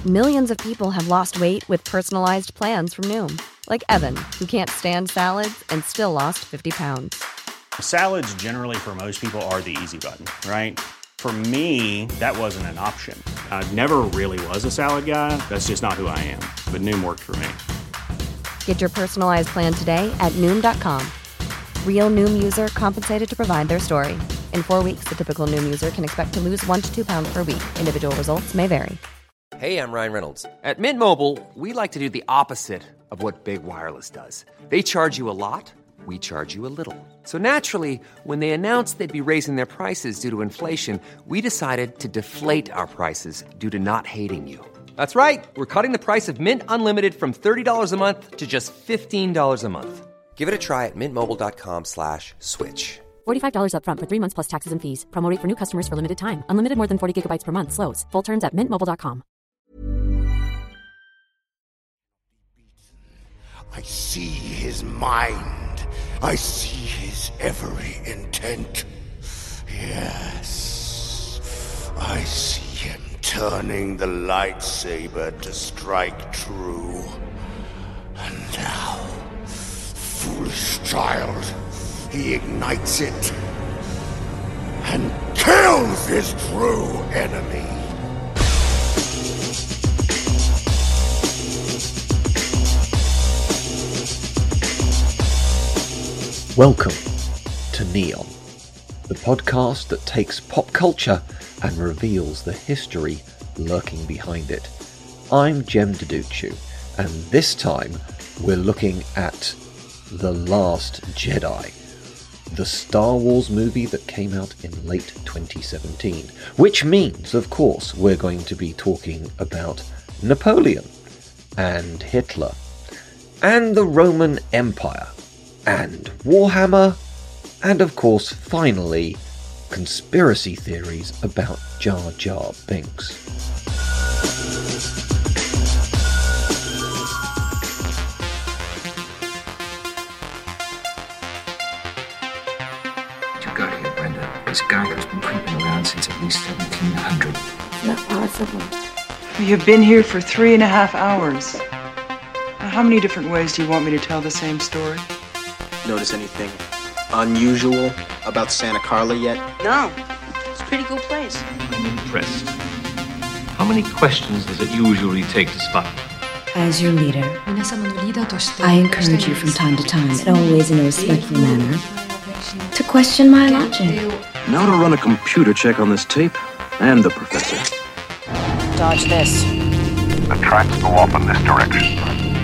Millions of people have lost weight with personalized plans from Noom. Like Evan, who can't stand salads and still lost 50 pounds. Salads generally for most people are the easy button, right? For me, that wasn't an option. I never really was a salad guy. That's just not who I am. But Noom worked for me. Get your personalized plan today at Noom.com. Real Noom user compensated to provide their story. In 4 weeks, the typical Noom user can expect to lose 1 to 2 pounds per week. Individual results may vary. Hey, I'm Ryan Reynolds. At Mint Mobile, we like to do the opposite of what Big Wireless does. They charge you a lot, we charge you a little. So naturally, when they announced they'd be raising their prices due to inflation, we decided to deflate our prices due to not hating you. That's right. We're cutting the price of Mint Unlimited from $30 a month to just $15 a month. Give it a try at mintmobile.com/switch. $45 up front for 3 months plus taxes and fees. Promo rate for new customers for limited time. Unlimited more than 40 gigabytes per month. Slows full terms at mintmobile.com. I see his mind. I see his every intent. Yes, I see him turning the lightsaber to strike true. And now, foolish child, he ignites it and kills his true enemy. Welcome to Neon, the podcast that takes pop culture and reveals the history lurking behind it. I'm Jem Deduccio, and this time we're looking at The Last Jedi, the Star Wars movie that came out in late 2017, which means, of course, we're going to be talking about Napoleon, and Hitler, and the Roman Empire, and Warhammer, and of course, finally, conspiracy theories about Jar Jar Binks. You got here, Brenda. This Gygo's been creeping around since at least 1700. It's not possible. You've been here for 3.5 hours. Now, how many different ways do you want me to tell the same story? Notice anything unusual about Santa Carla yet? No. It's a pretty cool place. I'm impressed. How many questions does it usually take to spot? As your leader, I encourage you from time to time, and always in a respectful manner, to question my logic. Now to run a computer check on this tape and the professor. Dodge this. The tracks go off in this direction.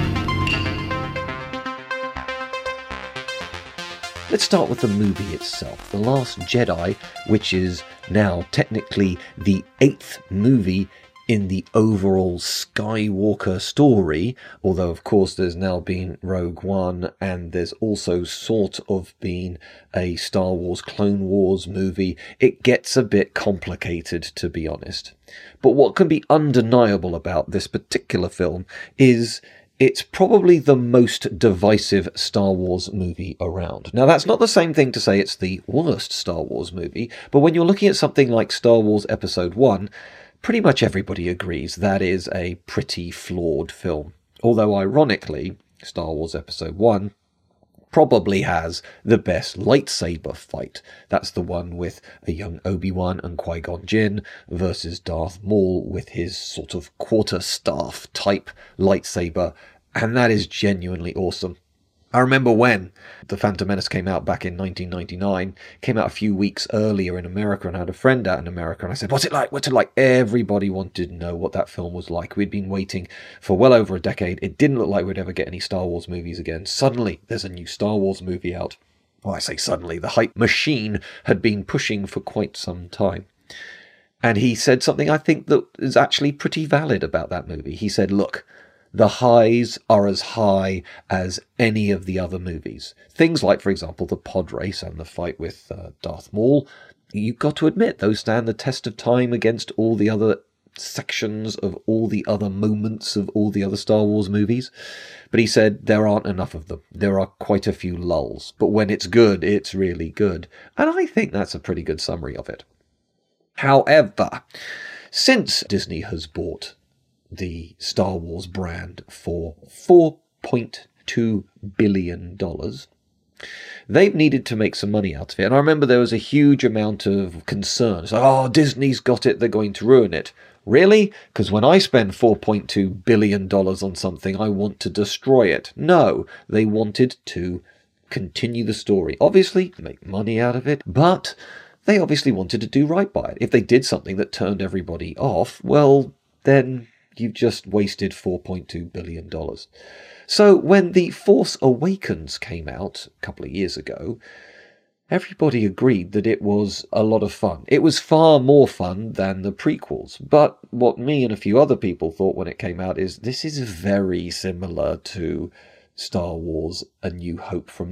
Let's start with the movie itself, The Last Jedi, which is now technically the 8th movie in the overall Skywalker story, although of course there's now been Rogue One, and there's also sort of been a Star Wars Clone Wars movie. It gets a bit complicated, to be honest. But what can be undeniable about this particular film is it's probably the most divisive Star Wars movie around. Now, that's not the same thing to say it's the worst Star Wars movie, but when you're looking at something like Star Wars Episode 1, pretty much everybody agrees that is a pretty flawed film. Although, ironically, Star Wars Episode 1 probably has the best lightsaber fight. That's the one with a young Obi-Wan and Qui-Gon Jinn versus Darth Maul with his sort of quarterstaff type lightsaber, and that is genuinely awesome. I remember when The Phantom Menace came out back in 1999, came out a few weeks earlier in America, and I had a friend out in America, and I said, what's it like? What's it like? Everybody wanted to know what that film was like. We'd been waiting for well over a decade. It didn't look like we'd ever get any Star Wars movies again. Suddenly, there's a new Star Wars movie out. Well, I say suddenly, the hype machine had been pushing for quite some time. And he said something I think that is actually pretty valid about that movie. He said, look, the highs are as high as any of the other movies. Things like, for example, the pod race and the fight with Darth Maul, you've got to admit, those stand the test of time against all the other sections of all the other moments of all the other Star Wars movies. But he said there aren't enough of them. There are quite a few lulls. But when it's good, it's really good. And I think that's a pretty good summary of it. However, since Disney has bought the Star Wars brand for $4.2 billion. They've needed to make some money out of it. And I remember there was a huge amount of concern. It's like, oh, Disney's got it, they're going to ruin it. Really? Because when I spend $4.2 billion on something, I want to destroy it. No, they wanted to continue the story. Obviously, make money out of it, but they obviously wanted to do right by it. If they did something that turned everybody off, well, then you've just wasted $4.2 billion. So when The Force Awakens came out a couple of years ago, everybody agreed that it was a lot of fun. It was far more fun than the prequels. But what me and a few other people thought when it came out is this is very similar to Star Wars A New Hope from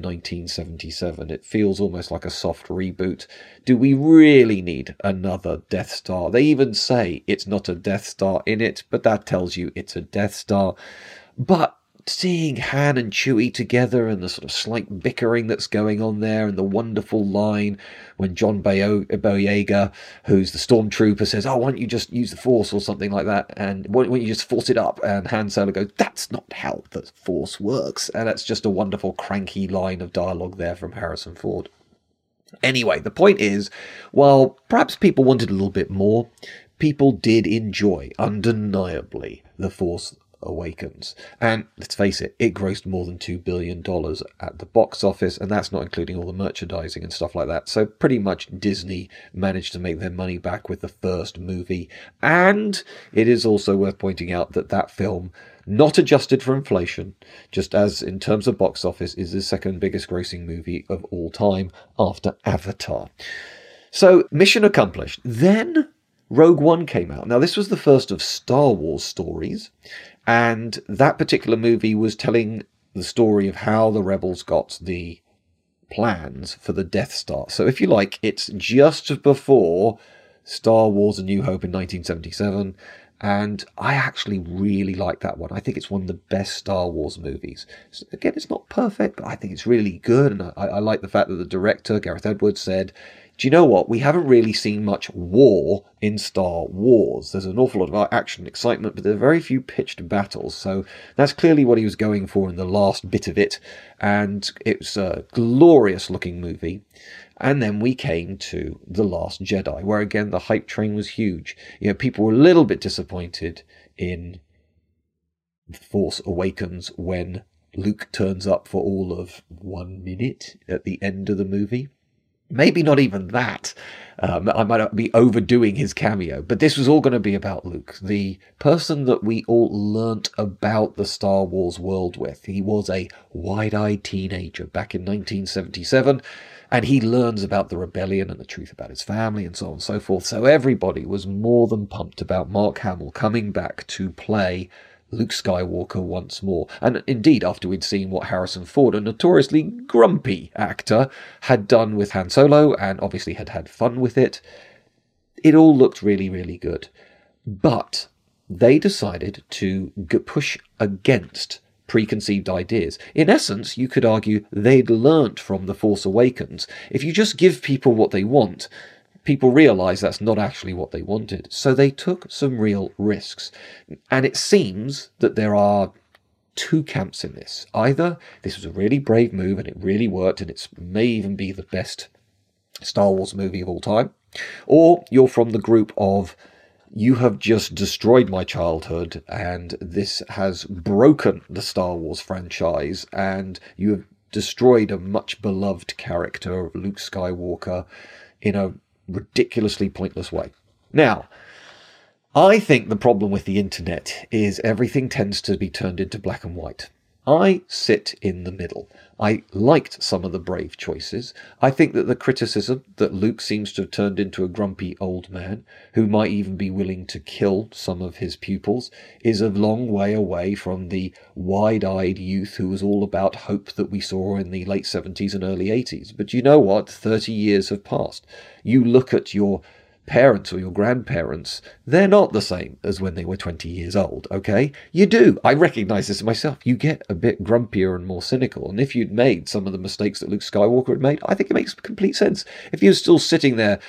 1977. It feels almost like a soft reboot. Do we really need another Death Star? They even say it's not a Death Star in it, but that tells you it's a Death Star. But seeing Han and Chewie together and the sort of slight bickering that's going on there, and the wonderful line when John Boyega, who's the stormtrooper, says, oh, why don't you just use the Force or something like that, and why don't you just force it up, and Han Solo goes, that's not how the Force works, and that's just a wonderful cranky line of dialogue there from Harrison Ford. Anyway, the point is, while perhaps people wanted a little bit more, people did enjoy, undeniably, The Force Awakens. And let's face it, it grossed more than $2 billion at the box office, and that's not including all the merchandising and stuff like that. So pretty much Disney managed to make their money back with the first movie. And it is also worth pointing out that that film, not adjusted for inflation, just as in terms of box office, is the second biggest grossing movie of all time after Avatar. So mission accomplished. Then Rogue One came out. Now, this was the first of Star Wars stories, and that particular movie was telling the story of how the rebels got the plans for the Death Star. So if you like, it's just before Star Wars A New Hope in 1977, and I actually really like that one. I think it's one of the best Star Wars movies. So again, it's not perfect, but I think it's really good, and I like the fact that the director, Gareth Edwards, said, do you know what? We haven't really seen much war in Star Wars. There's an awful lot of action and excitement, but there are very few pitched battles. So that's clearly what he was going for in the last bit of it. And it was a glorious looking movie. And then we came to The Last Jedi, where again, the hype train was huge. You know, people were a little bit disappointed in Force Awakens when Luke turns up for all of 1 minute at the end of the movie. Maybe not even that. I might be overdoing his cameo, but this was all going to be about Luke, the person that we all learnt about the Star Wars world with. He was a wide-eyed teenager back in 1977, and he learns about the rebellion and the truth about his family and so on and so forth. So everybody was more than pumped about Mark Hamill coming back to play Luke Skywalker once more. And indeed, after we'd seen what Harrison Ford, a notoriously grumpy actor, had done with Han Solo, and obviously had had fun with it, it all looked really, really good. But they decided to push against preconceived ideas. In essence, you could argue they'd learnt from The Force Awakens. If you just give people what they want, people realise that's not actually what they wanted. So they took some real risks. And it seems that there are two camps in this. Either this was a really brave move and it really worked and it may even be the best Star Wars movie of all time, or you're from the group of, you have just destroyed my childhood and this has broken the Star Wars franchise and you have destroyed a much beloved character of Luke Skywalker in a ridiculously pointless way. Now, I think the problem with the internet is everything tends to be turned into black and white. I sit in the middle. I liked some of the brave choices. I think that the criticism that Luke seems to have turned into a grumpy old man who might even be willing to kill some of his pupils is a long way away from the wide-eyed youth who was all about hope that we saw in the late 70s and early 80s. But you know what? 30 years have passed. You look at your parents or your grandparents, they're not the same as when they were 20 years old, okay? You do. I recognize this myself. You get a bit grumpier and more cynical. And if you'd made some of the mistakes that Luke Skywalker had made, I think it makes complete sense. If you're still sitting there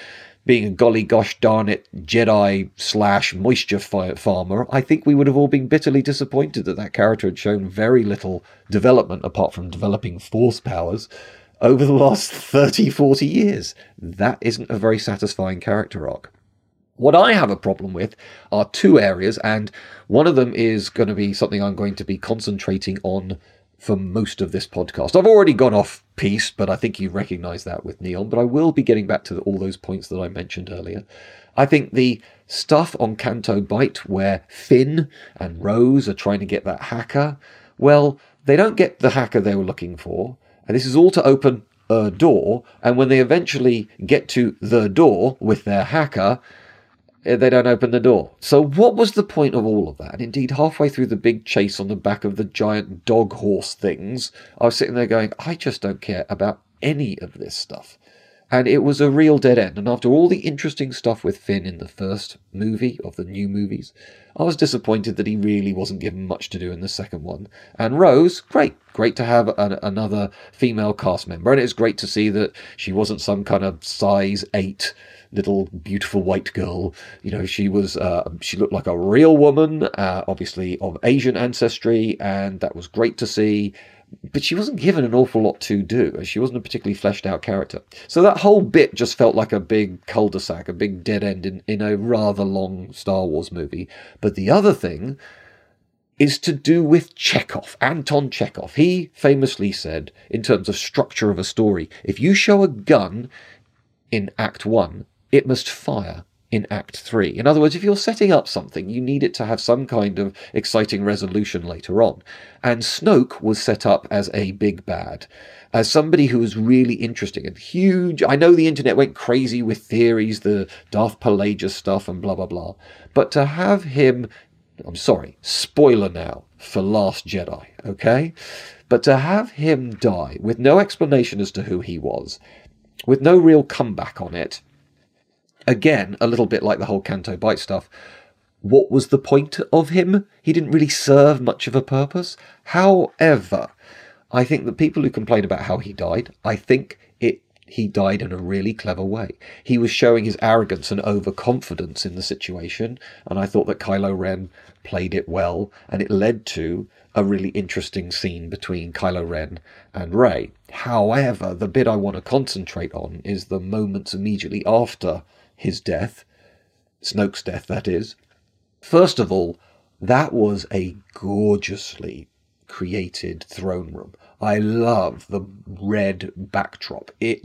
being a golly gosh darn it Jedi / moisture farmer, I think we would have all been bitterly disappointed that that character had shown very little development apart from developing force powers over the last 30, 40 years. That isn't a very satisfying character arc. What I have a problem with are two areas, and one of them is going to be something I'm going to be concentrating on for most of this podcast. I've already gone off piece, but I think you recognise that with Neon, but I will be getting back to all those points that I mentioned earlier. I think the stuff on Canto Bight where Finn and Rose are trying to get that hacker, well, they don't get the hacker they were looking for, and this is all to open a door, and when they eventually get to the door with their hacker, they don't open the door. So what was the point of all of that? And indeed, halfway through the big chase on the back of the giant dog horse things, I was sitting there going, I just don't care about any of this stuff. And it was a real dead end. And after all the interesting stuff with Finn in the first movie of the new movies, I was disappointed that he really wasn't given much to do in the second one. And Rose, great to have another female cast member. And it's great to see that she wasn't some kind of size 8 little beautiful white girl. You know, she was she looked like a real woman, obviously of Asian ancestry, and that was great to see. But she wasn't given an awful lot to do. She wasn't a particularly fleshed out character. So that whole bit just felt like a big cul-de-sac, a big dead end in a rather long Star Wars movie. But the other thing is to do with Chekhov, Anton Chekhov. He famously said, in terms of structure of a story, if you show a gun in Act 1, it must fire in Act 3. In other words, if you're setting up something, you need it to have some kind of exciting resolution later on. And Snoke was set up as a big bad, as somebody who was really interesting and huge. I know the internet went crazy with theories, the Darth Plagueis stuff and blah, blah, blah. But to have him, I'm sorry, spoiler now for Last Jedi, okay? But to have him die with no explanation as to who he was, with no real comeback on it, again, a little bit like the whole Canto Bight stuff, what was the point of him? He didn't really serve much of a purpose. However, I think the people who complain about how he died, I think he died in a really clever way. He was showing his arrogance and overconfidence in the situation, and I thought that Kylo Ren played it well, and it led to a really interesting scene between Kylo Ren and Rey. However, the bit I want to concentrate on is the moments immediately after his death, Snoke's death, that is. First of all, that was a gorgeously created throne room. I love the red backdrop. The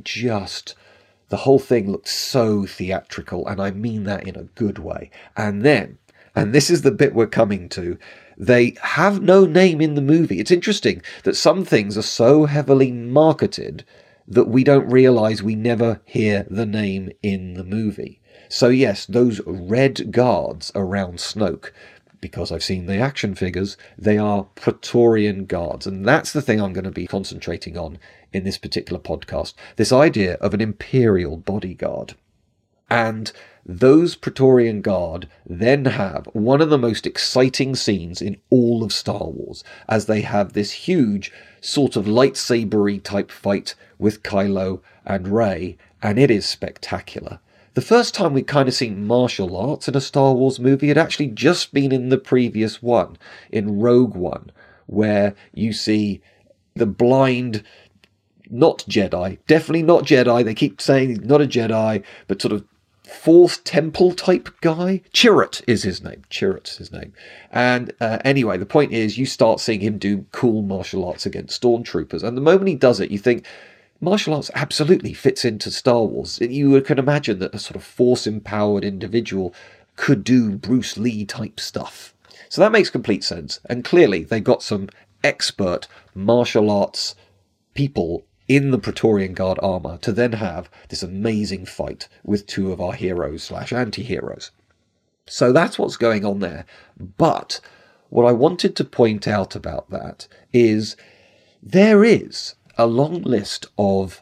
whole thing looked so theatrical, and I mean that in a good way. And then, and this is the bit we're coming to, they have no name in the movie. It's interesting that some things are so heavily marketed that we don't realise we never hear the name in the movie. So yes, those red guards around Snoke, because I've seen the action figures, they are Praetorian guards. And that's the thing I'm going to be concentrating on in this particular podcast. This idea of an Imperial bodyguard. And those Praetorian Guard then have one of the most exciting scenes in all of Star Wars, as they have this huge sort of lightsaber-y type fight with Kylo and Rey, and it is spectacular. The first time we'd kind of seen martial arts in a Star Wars movie had actually just been in the previous one, in Rogue One, where you see the blind, not Jedi, definitely not Jedi, they keep saying he's not a Jedi, but sort of Fourth Temple type guy. Chirrut is his name. And anyway, the point is you start seeing him do cool martial arts against stormtroopers. And the moment he does it, you think martial arts absolutely fits into Star Wars. You can imagine that a sort of force-empowered individual could do Bruce Lee type stuff. So that makes complete sense. And clearly they got some expert martial arts people in the Praetorian Guard armour to then have this amazing fight with two of our heroes / anti-heroes. So that's what's going on there. But what I wanted to point out about that is there is a long list of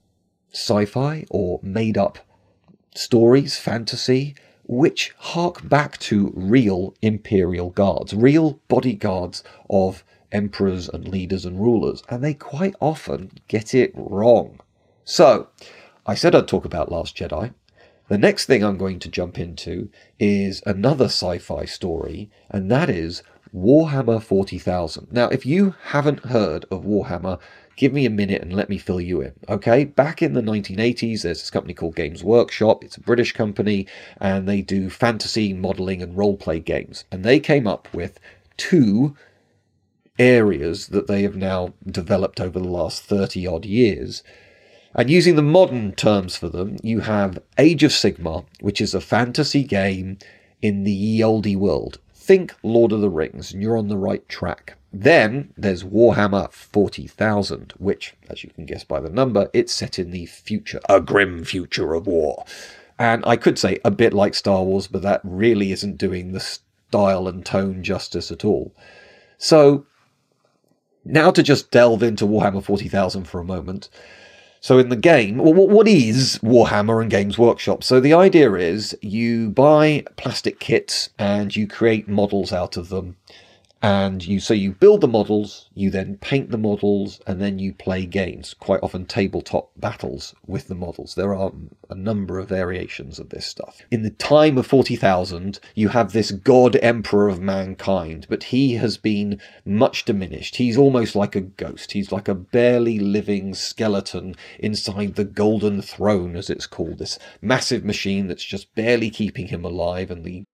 sci-fi or made-up stories, fantasy, which hark back to real Imperial guards, real bodyguards of emperors and leaders and rulers, and they quite often get it wrong. So, I said I'd talk about Last Jedi. The next thing I'm going to jump into is another sci-fi story, and that is Warhammer 40,000. Now, if you haven't heard of Warhammer, give me a minute and let me fill you in, okay? Back in the 1980s, there's this company called Games Workshop. It's a British company, and they do fantasy modelling and role-play games. And they came up with 2 areas that they have now developed over the last 30-odd years. And using the modern terms for them, you have Age of Sigmar, which is a fantasy game in the ye olde world. Think Lord of the Rings, and you're on the right track. Then there's Warhammer 40,000, which, as you can guess by the number, it's set in the future, a grim future of war. And I could say a bit like Star Wars, but that really isn't doing the style and tone justice at all. So, now to just delve into Warhammer 40,000 for a moment. So in the game, well, what is Warhammer and Games Workshop? So the idea is you buy plastic kits and you create models out of them. And you build the models, you then paint the models, and then you play games, quite often tabletop battles with the models. There are a number of variations of this stuff. In the time of 40,000, you have this god emperor of mankind, but he has been much diminished. He's almost like a ghost. He's like a barely living skeleton inside the Golden Throne, as it's called, this massive machine that's just barely keeping him alive, and the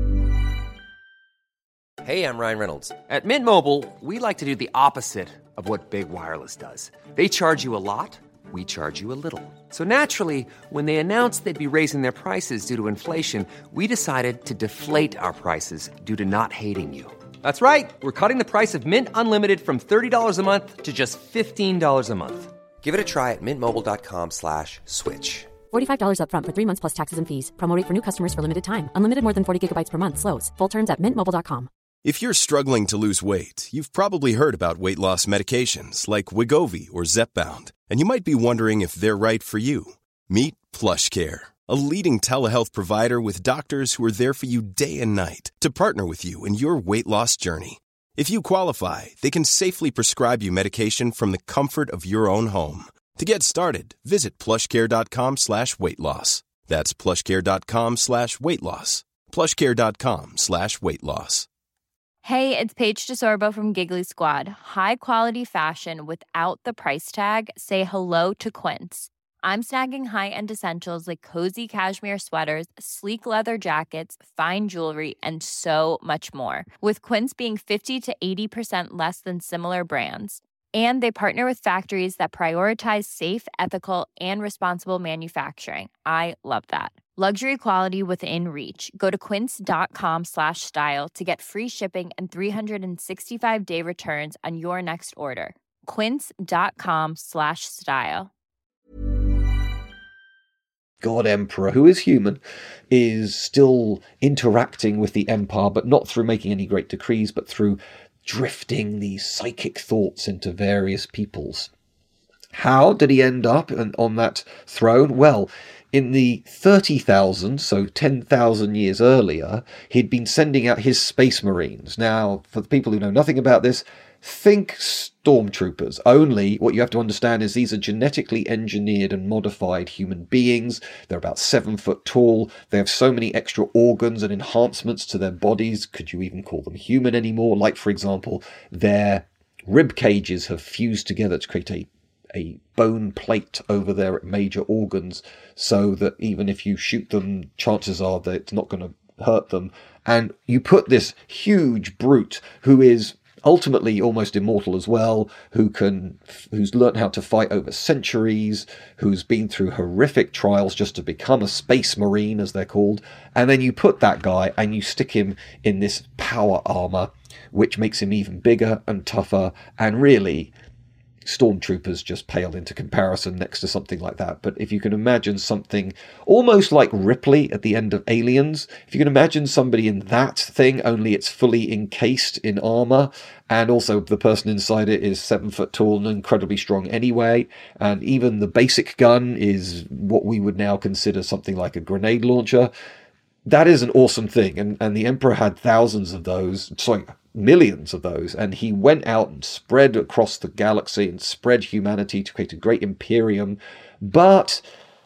Hey, I'm Ryan Reynolds. At Mint Mobile, we like to do the opposite of what Big Wireless does. They charge you a lot, we charge you a little. So naturally, when they announced they'd be raising their prices due to inflation, we decided to deflate our prices due to not hating you. That's right. We're cutting the price of Mint Unlimited from $30 a month to just $15 a month. Give it a try at mintmobile.com/switch. $45 up front for 3 months plus taxes and fees. Promo rate for new customers for limited time. Unlimited more than 40 gigabytes per month. Slows full terms at mintmobile.com. If you're struggling to lose weight, you've probably heard about weight loss medications like Wegovy or Zepbound, and you might be wondering if they're right for you. Meet PlushCare, a leading telehealth provider with doctors who are there for you day and night to partner with you in your weight loss journey. If you qualify, they can safely prescribe you medication from the comfort of your own home. To get started, visit plushcare.com/weight-loss. That's plushcare.com/weight-loss. plushcare.com/weight-loss. Hey, it's Paige DeSorbo from Giggly Squad. High quality fashion without the price tag. Say hello to Quince. I'm snagging high-end essentials like cozy cashmere sweaters, sleek leather jackets, fine jewelry, and so much more. With Quince being 50 to 80% less than similar brands. And they partner with factories that prioritize safe, ethical, and responsible manufacturing. I love that. Luxury quality within reach. Go to quince.com/style to get free shipping and 365-day returns on your next order. Quince.com/style. God Emperor, who is human, is still interacting with the Empire, but not through making any great decrees, but through drifting these psychic thoughts into various peoples. How did he end up on that throne? Well, in the 30,000, so 10,000 years earlier, he'd been sending out his space marines. Now, for the people who know nothing about this, think stormtroopers. Only what you have to understand is these are genetically engineered and modified human beings. They're about 7 foot tall. They have so many extra organs and enhancements to their bodies. Could you even call them human anymore? Like, for example, their rib cages have fused together to create a bone plate over their major organs, so that even if you shoot them, chances are that it's not going to hurt them. And you put this huge brute who is ultimately almost immortal as well, who's learned how to fight over centuries, who's been through horrific trials just to become a space marine, as they're called, and then you put that guy and you stick him in this power armor, which makes him even bigger and tougher, and really stormtroopers just pale into comparison next to something like that. But if you can imagine something almost like Ripley at the end of Aliens, if you can imagine somebody in that thing, only it's fully encased in armor, and also the person inside it is 7 foot tall and incredibly strong anyway, and even the basic gun is what we would now consider something like a grenade launcher. That is an awesome thing, and the Emperor had thousands of those, millions of those, and he went out and spread across the galaxy and spread humanity to create a great imperium. But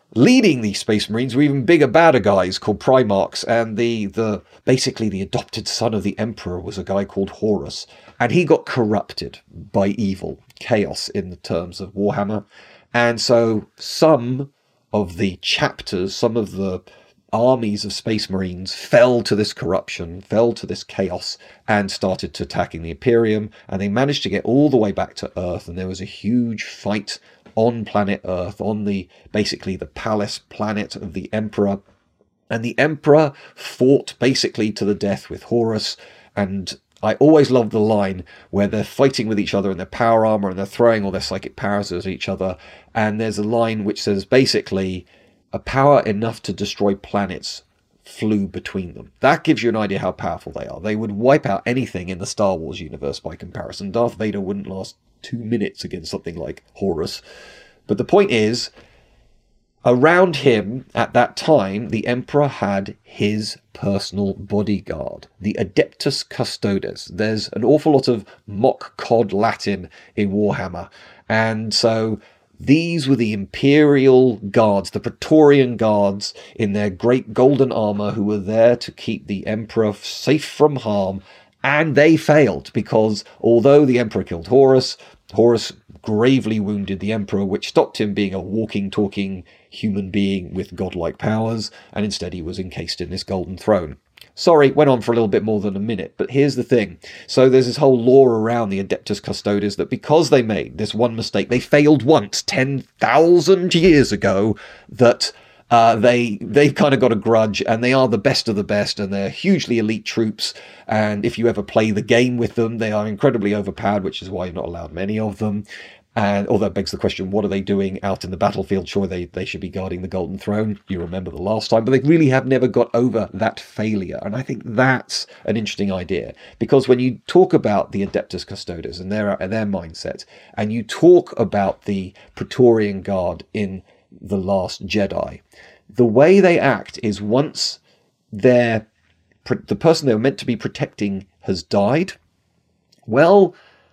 leading these Space Marines were even bigger, badder guys called Primarchs, and basically the adopted son of the Emperor was a guy called Horus, and he got corrupted by evil, chaos in the terms of Warhammer, and so some of the chapters, some of the armies of Space Marines fell to this corruption, fell to this chaos, and started to attacking the Imperium, and they managed to get all the way back to Earth, and there was a huge fight on planet Earth, on basically the palace planet of the Emperor, and the Emperor fought basically to the death with Horus. And I always love the line where they're fighting with each other in their power armor and they're throwing all their psychic powers at each other, and there's a line which says basically, a power enough to destroy planets flew between them. That gives you an idea how powerful they are. They would wipe out anything in the Star Wars universe by comparison. Darth Vader wouldn't last 2 minutes against something like Horus. But the point is, around him at that time, the Emperor had his personal bodyguard, the Adeptus Custodes. There's an awful lot of mock cod Latin in Warhammer. And so these were the Imperial Guards, the Praetorian Guards in their great golden armor, who were there to keep the Emperor safe from harm. And they failed, because although the Emperor killed Horus gravely wounded the Emperor, which stopped him being a walking, talking human being with godlike powers, and instead he was encased in this golden throne. Sorry, went on for a little bit more than a minute, but here's the thing. So there's this whole lore around the Adeptus Custodes that because they made this one mistake, they failed once 10,000 years ago, that they've kind of got a grudge, and they are the best of the best, and they're hugely elite troops, and if you ever play the game with them, they are incredibly overpowered, which is why you're not allowed many of them. And although that begs the question, what are they doing out in the battlefield? Sure, they should be guarding the Golden Throne. You remember the last time, but they really have never got over that failure. And I think that's an interesting idea, because when you talk about the Adeptus Custodes and their mindset, and you talk about the Praetorian Guard in The Last Jedi, the way they act is once the person they were meant to be protecting has died, well,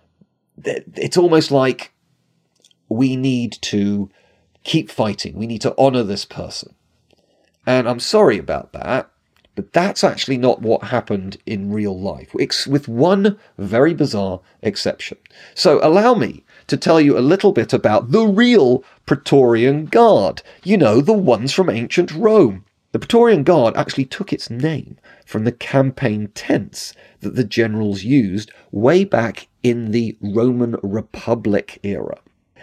it's almost like, we need to keep fighting. We need to honor this person. And I'm sorry about that, but that's actually not what happened in real life, with one very bizarre exception. So allow me to tell you a little bit about the real Praetorian Guard. You know, the ones from ancient Rome. The Praetorian Guard actually took its name from the campaign tents that the generals used way back in the Roman Republic era.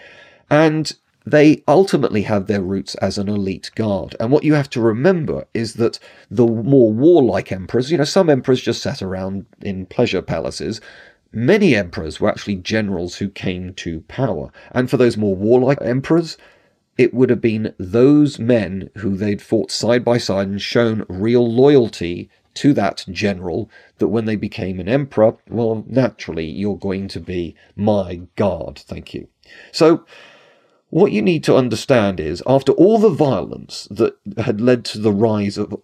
And they ultimately had their roots as an elite guard. And what you have to remember is that the more warlike emperors, some emperors just sat around in pleasure palaces. Many emperors were actually generals who came to power. And for those more warlike emperors, it would have been those men who they'd fought side by side and shown real loyalty to that general, that when they became an emperor, well, naturally, you're going to be my guard, thank you. So, what you need to understand is, after all the violence that had led to the rise of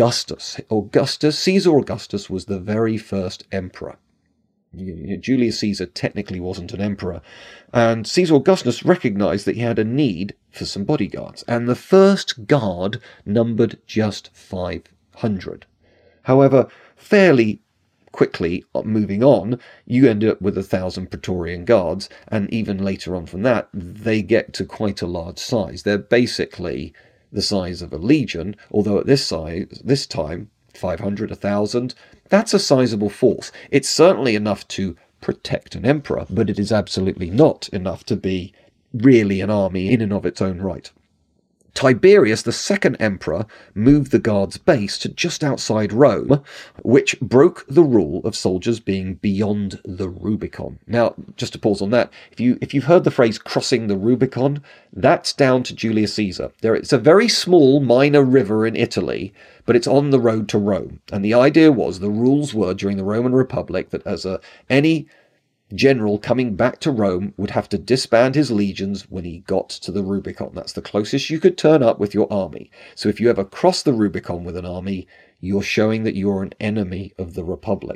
Caesar Augustus was the very first emperor. Julius Caesar technically wasn't an emperor, and Caesar Augustus recognized that he had a need for some bodyguards, and the first guard numbered just 500. However, fairly quickly moving on, you end up with 1,000 Praetorian Guards, and even later on from that, they get to quite a large size. They're basically the size of a legion, although at this time, 500, 1,000, that's a sizable force. It's certainly enough to protect an emperor, but it is absolutely not enough to be really an army in and of its own right. Tiberius, the second emperor, moved the guard's base to just outside Rome, which broke the rule of soldiers being beyond the Rubicon. Now, just to pause on that, if you've heard the phrase crossing the Rubicon, that's down to Julius Caesar. It's a very small minor river in Italy, but it's on the road to Rome. And the idea was, the rules were during the Roman Republic that any general coming back to Rome would have to disband his legions when he got to the Rubicon. That's the closest you could turn up with your army. So if you ever cross the Rubicon with an army, you're showing that you're an enemy of the Republic.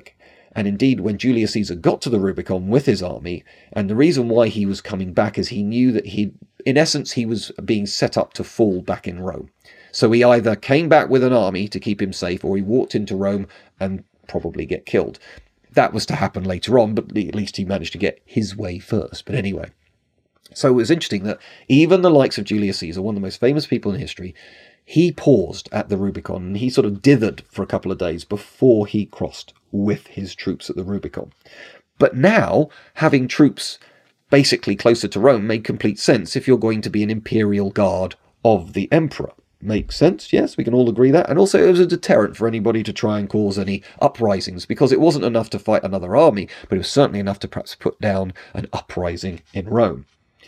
And indeed, when Julius Caesar got to the Rubicon with his army, and the reason why he was coming back is he knew that in essence, he was being set up to fall back in Rome. So he either came back with an army to keep him safe, or he walked into Rome and probably get killed. That was to happen later on, but at least he managed to get his way first. But anyway, so it was interesting that even the likes of Julius Caesar, one of the most famous people in history, he paused at the Rubicon and he sort of dithered for a couple of days before he crossed with his troops at the Rubicon. But now, having troops basically closer to Rome made complete sense if you're going to be an imperial guard of the emperor. Makes sense, yes, we can all agree that. And also it was a deterrent for anybody to try and cause any uprisings, because it wasn't enough to fight another army, but it was certainly enough to perhaps put down an uprising in Rome.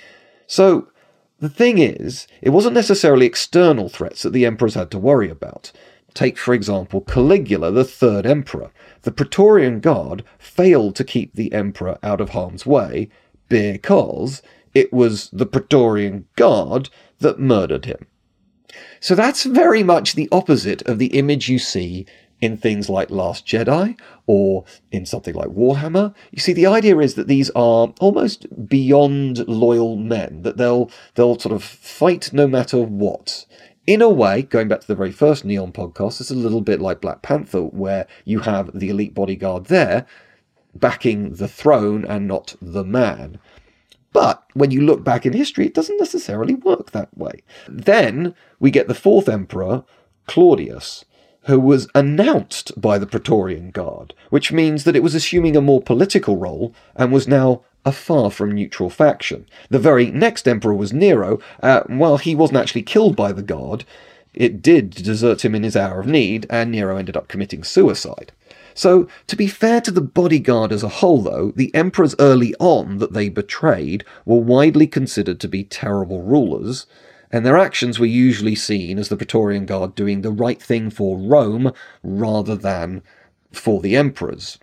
So the thing is, it wasn't necessarily external threats that the emperors had to worry about. Take, for example, Caligula, the third emperor. The Praetorian Guard failed to keep the emperor out of harm's way because it was the Praetorian Guard that murdered him. So that's very much the opposite of the image you see in things like Last Jedi or in something like Warhammer. You see, the idea is that these are almost beyond loyal men, that they'll sort of fight no matter what. In a way, going back to the very first Neon podcast, it's a little bit like Black Panther, where you have the elite bodyguard there backing the throne and not the man. But when you look back in history, it doesn't necessarily work that way. Then we get the fourth emperor, Claudius, who was announced by the Praetorian Guard, which means that it was assuming a more political role and was now a far from neutral faction. The very next emperor was Nero. While he wasn't actually killed by the Guard, it did desert him in his hour of need, and Nero ended up committing suicide. So, to be fair to the bodyguard as a whole, though, the emperors early on that they betrayed were widely considered to be terrible rulers, and their actions were usually seen as the Praetorian Guard doing the right thing for Rome rather than for the emperors.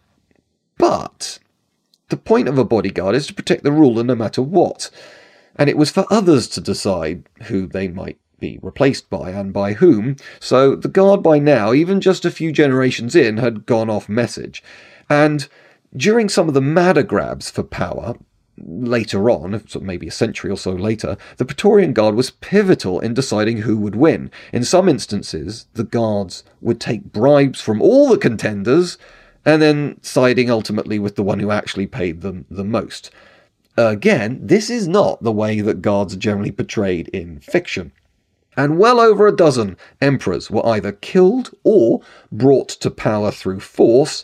But the point of a bodyguard is to protect the ruler no matter what, and it was for others to decide who they might be replaced by and by whom, so the Guard by now, even just a few generations in, had gone off message. And during some of the madder grabs for power, later on, maybe a century or so later, the Praetorian Guard was pivotal in deciding who would win. In some instances, the guards would take bribes from all the contenders, and then siding ultimately with the one who actually paid them the most. Again, this is not the way that guards are generally portrayed in fiction. And well over a dozen emperors were either killed or brought to power through force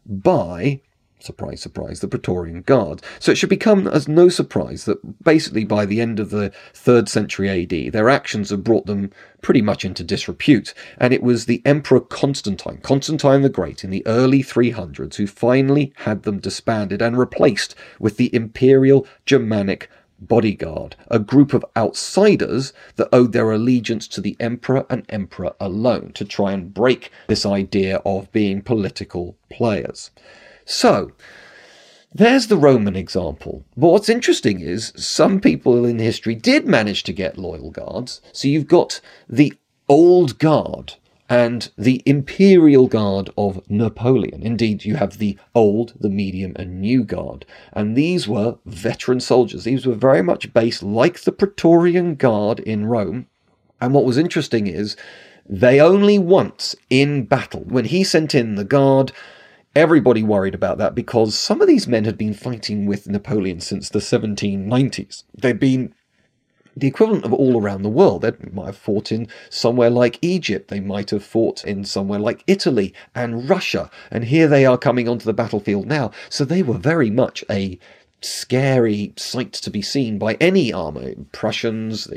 by, surprise, surprise, the Praetorian Guard. So it should become as no surprise that basically by the end of the 3rd century AD, their actions had brought them pretty much into disrepute. And it was the Emperor Constantine the Great, in the early 300s, who finally had them disbanded and replaced with the Imperial Germanic Bodyguard, a group of outsiders that owed their allegiance to the emperor and emperor alone, to try and break this idea of being political players. So, there's the Roman example. But what's interesting is some people in history did manage to get loyal guards. So you've got the Old Guard and the Imperial Guard of Napoleon. Indeed, you have the Old, the Medium, and New Guard. And these were veteran soldiers. These were very much based like the Praetorian Guard in Rome. And what was interesting is they only once in battle, when he sent in the Guard, everybody worried about that because some of these men had been fighting with Napoleon since the 1790s. They'd been the equivalent of all around the world. They might have fought in somewhere like Egypt. They might have fought in somewhere like Italy and Russia. And here they are coming onto the battlefield now. So they were very much a scary sight to be seen by any army. Prussians,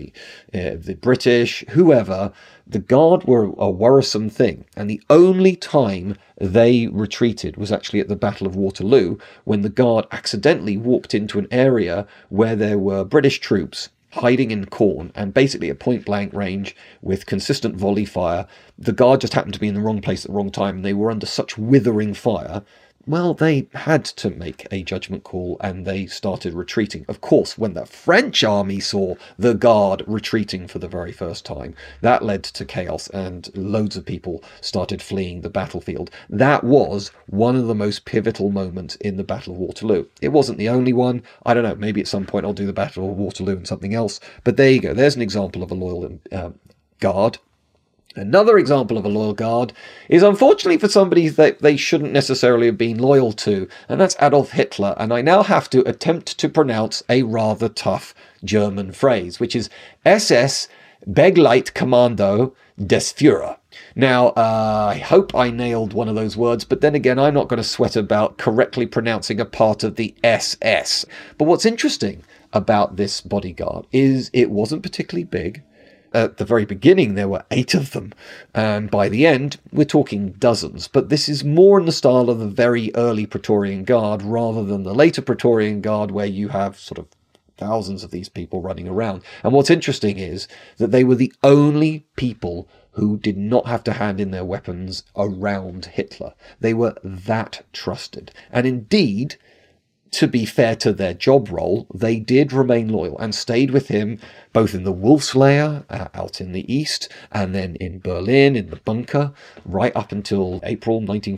the British, whoever. The Guard were a worrisome thing. And the only time they retreated was actually at the Battle of Waterloo, when the Guard accidentally walked into an area where there were British troops hiding in corn, and basically at point-blank range with consistent volley fire. The Guard just happened to be in the wrong place at the wrong time, and they were under such withering fire well, they had to make a judgment call and they started retreating. Of course, when the French army saw the Guard retreating for the very first time, that led to chaos and loads of people started fleeing the battlefield. That was one of the most pivotal moments in the Battle of Waterloo. It wasn't the only one. I don't know, maybe at some point I'll do the Battle of Waterloo and something else. But there you go. There's an example of a loyal Guard. Another example of a loyal Guard is unfortunately for somebody that they shouldn't necessarily have been loyal to, and that's Adolf Hitler. And I now have to attempt to pronounce a rather tough German phrase, which is SS Begleitkommando des Führer. Now, I hope I nailed one of those words, but then again, I'm not going to sweat about correctly pronouncing a part of the SS. But what's interesting about this bodyguard is it wasn't particularly big. At the very beginning, there were 8 of them, and by the end, we're talking dozens. But this is more in the style of the very early Praetorian Guard rather than the later Praetorian Guard, where you have sort of thousands of these people running around. And what's interesting is that they were the only people who did not have to hand in their weapons around Hitler. They were that trusted. And indeed, to be fair to their job role, they did remain loyal and stayed with him both in the Wolf's Lair out in the east and then in Berlin in the bunker right up until April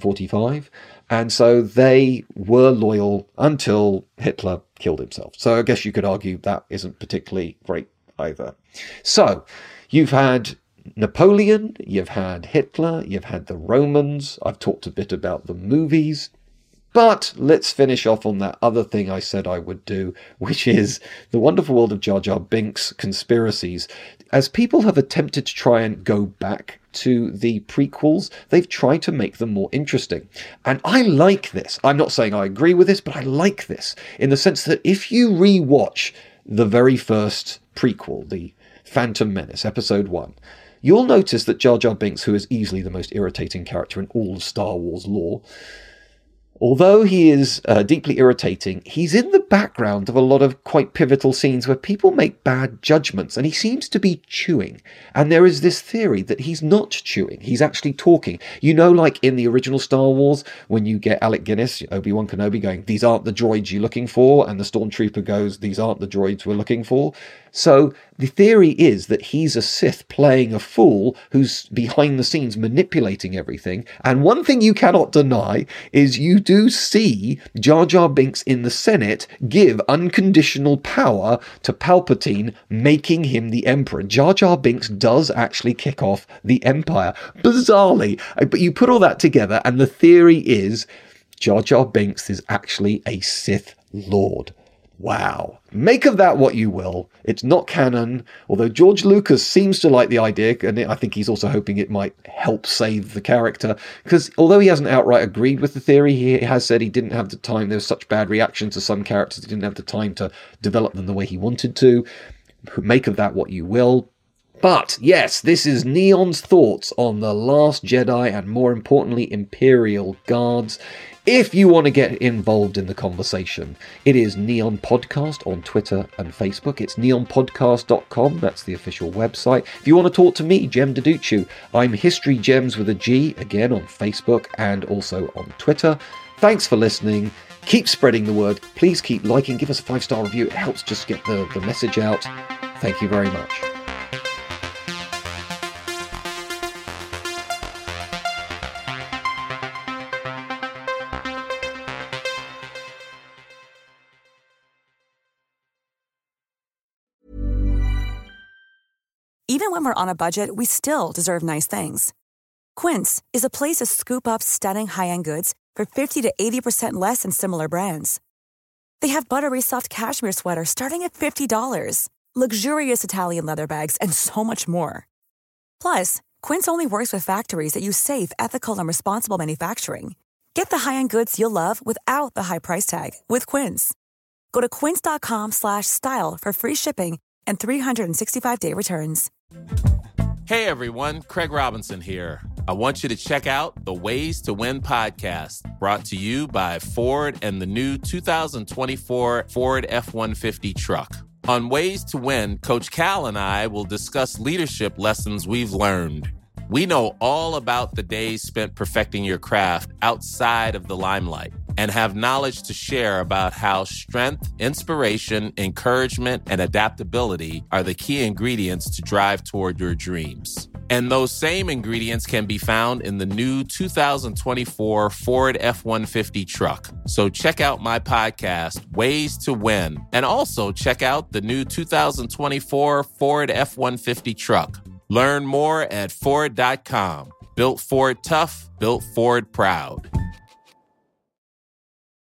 1945. And so they were loyal until Hitler killed himself. So I guess you could argue that isn't particularly great either. So you've had Napoleon, you've had Hitler, you've had the Romans. I've talked a bit about the movies. But let's finish off on that other thing I said I would do, which is The Wonderful World of Jar Jar Binks conspiracies. As people have attempted to try and go back to the prequels, they've tried to make them more interesting. And I like this. I'm not saying I agree with this, but I like this in the sense that if you rewatch the very first prequel, the Phantom Menace, Episode 1, you'll notice that Jar Jar Binks, who is easily the most irritating character in all of Star Wars lore, although he is deeply irritating, he's in the background of a lot of quite pivotal scenes where people make bad judgments, and he seems to be chewing. And there is this theory that he's not chewing, he's actually talking. You know, like in the original Star Wars, when you get Alec Guinness, Obi-Wan Kenobi, going, "These aren't the droids you're looking for," and the Stormtrooper goes, "These aren't the droids we're looking for." So the theory is that he's a Sith playing a fool who's behind the scenes manipulating everything. And one thing you cannot deny is you do see Jar Jar Binks in the Senate give unconditional power to Palpatine, making him the Emperor. Jar Jar Binks does actually kick off the Empire, bizarrely. But you put all that together and the theory is Jar Jar Binks is actually a Sith Lord. Wow. Make of that what you will. It's not canon, although George Lucas seems to like the idea, and I think he's also hoping it might help save the character, because although he hasn't outright agreed with the theory, he has said he didn't have the time. There was such bad reaction to some characters, he didn't have the time to develop them the way he wanted to. Make of that what you will. But yes, this is Neon's thoughts on The Last Jedi and, more importantly, Imperial Guards. If you want to get involved in the conversation, it is Neon Podcast on Twitter and Facebook. It's neonpodcast.com. That's the official website. If you want to talk to me, Jem Duducu, I'm History Gems with a G, again on Facebook and also on Twitter. Thanks for listening. Keep spreading the word. Please keep liking. Give us a 5-star review. It helps just get the message out. Thank you very much. Even when we're on a budget, we still deserve nice things. Quince is a place to scoop up stunning high-end goods for 50 to 80% less than similar brands. They have buttery soft cashmere sweaters starting at $50, luxurious Italian leather bags, and so much more. Plus, Quince only works with factories that use safe, ethical, and responsible manufacturing. Get the high-end goods you'll love without the high price tag with Quince. Go to quince.com/style for free shipping and 365-day returns. Hey everyone, Craig Robinson here. I want you to check out the Ways to Win podcast, brought to you by Ford and the new 2024 Ford F-150 truck. On Ways to Win, Coach Cal and I will discuss leadership lessons we've learned. We know all about the days spent perfecting your craft outside of the limelight. and have knowledge to share about how strength, inspiration, encouragement, and adaptability are the key ingredients to drive toward your dreams. And those same ingredients can be found in the new 2024 Ford F-150 truck. So check out my podcast, Ways to Win, and also check out the new 2024 Ford F-150 truck. Learn more at Ford.com. Built Ford tough, built Ford proud.